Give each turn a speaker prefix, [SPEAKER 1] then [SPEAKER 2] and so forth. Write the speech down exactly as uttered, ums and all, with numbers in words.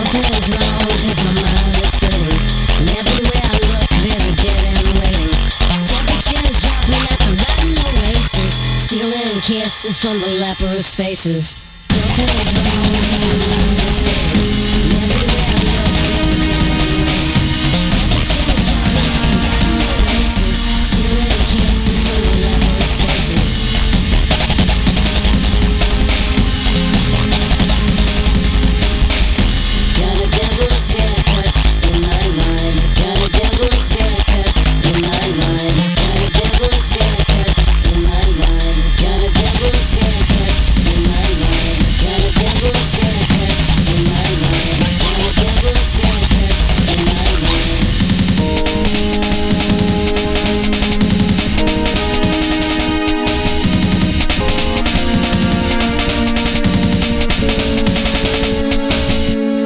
[SPEAKER 1] Something's wrong cause my mind is fading, and everywhere I look there's a dead end waiting. Temperatures dropping at the Latin oasis, stealing kisses from the leprous faces. Something's wrong cause my mind